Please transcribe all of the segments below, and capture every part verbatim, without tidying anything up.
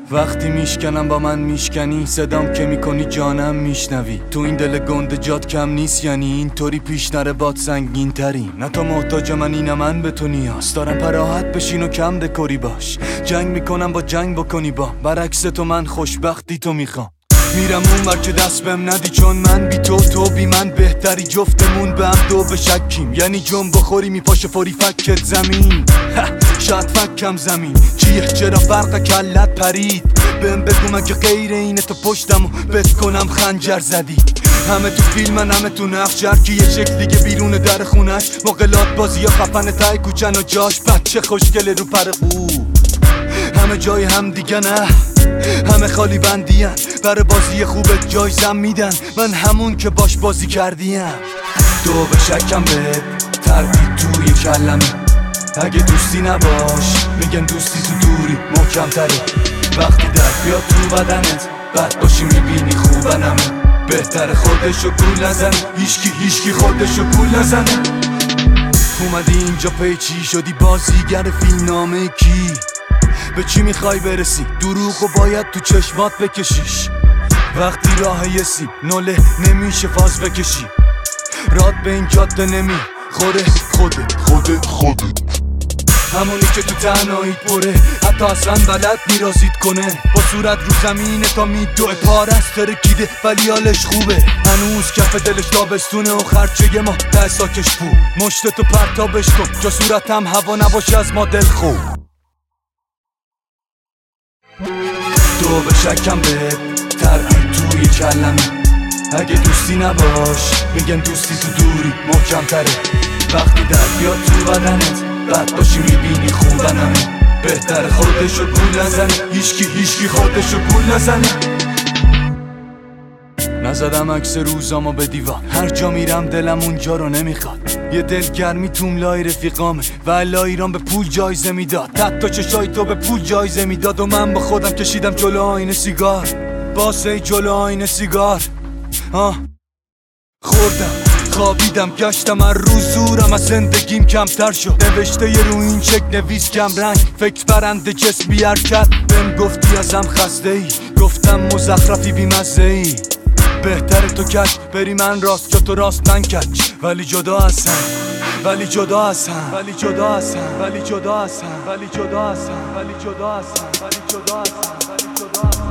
وقتی میشکنم با من میشکنی، صدام که میکنی جانم میشنوی. تو این دل گنده جات کم نیست، یعنی اینطوری پیش نره باد سنگین تری. نه تو محتاج منی نه من به تو نیاز دارم، پراحت بشین و کم دکوری باش. جنگ میکنم با جنگ بکنی با، برعکس تو من خوشبختی تو میخوام. میرم اون ور که دست بهم ندی، چون من بی تو تو بی من بهتری. جفتمون به هم دو بشکیم، یعنی جنب بخوری میپاشه فوری فکت زمین. شاید فکم زمین چیه، چرا فرق کلت پرید؟ بهم بگو مگه غیر اینه تو پشتم و بت کنم خنجر زدی. همه تو فیلمن همه تو نقش، هرکی یه شکل دیگه بیرون در خونش. مقلات بازی یا خفن تای کوچن و جاش بچه خوشگله رو پر خوب. همه جای هم دیگه نه، همه خالی بندین، برای بازی خوبت جایزم میدن. من همون که باش بازی کردیم. دو به شکم به تردید توی کلمه، اگه دوستی نباش میگن دوستی تو دوری محکم تره. وقتی درد بیاد تو بدنت بد باشی میبینی خوبنمه. بهتر خودشو گول نزنه، هیشکی هیشکی خودشو گول نزنه. اومدی اینجا پیچی شدی بازیگر فیلمنامه کی؟ به چی میخوای برسی؟ دروغو باید تو چشمات بکشیش. وقتی راه یه سیب نوله نمیشه فاز بکشی. راد به این جاده نمی خوره خودت خودت خودت همونی که تو تنهاییت پره، حتی اصلا بلد میرازید کنه. با صورت رو زمینه تا میدوه پارست ترکیده ولی حالش خوبه. هنوز کف دلش تابستونه و خرچه ما ده ساکش بود. مشتتو پرتابش کن جا صورتم هوا نباشه از ما دل خوب. دو به شکم به تردید توی کلمه، اگه دوستی نباش میگن دوستی تو دوری محکم تره. وقتی درد بیاد تو بدنت بد باشی میبینی خوبنمه. بهتر خودشو گول نزنه، هیشکی هیشکی خودشو گول نزنه. نزدم عکس روزامو به دیوار، هر جا میرم دلم اونجا رو نمیخواد. یه دلگرمی توم لای رفیقامه و الا ایران به پول جایزه میداد. حتی چشای تو به پول جایزه میداد و من با خودم کشیدم جلو آینه سیگار. باسه جلو آینه سیگار آه خوردم خوابیدم گشتم هر روز زورم از زندگیم کمتر شد. نوشته یه رو این چک نویس کم رنگ، فکر برنده جسم بی حرکت. بهم گفتی ازم خسته ای، گفتم مزخرفی بی مزه ای. بهتره تو کش بری من راست جا تو راست من کچ. ولی جدا هستم ولی جدا هستم ولی جدا هستم ولی جدا هستم ولی جدا هستم ولی جدا هستم ولی جدا هستم ولی جدا هستم.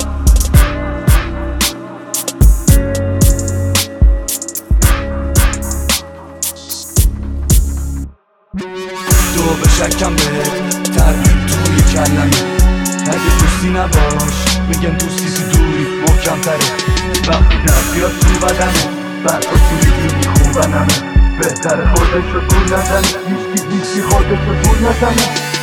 دو به شکم به تردید توی کلمه، اگه دوستی نباش میگن دوستی تو دوری محکم تره. وقتی درد بیاد تو بدنه بعد باشی میبینی خوبنمه. بهتر خودشو گول نزنه، هیچکی هیچکی خودشو گول نزنه.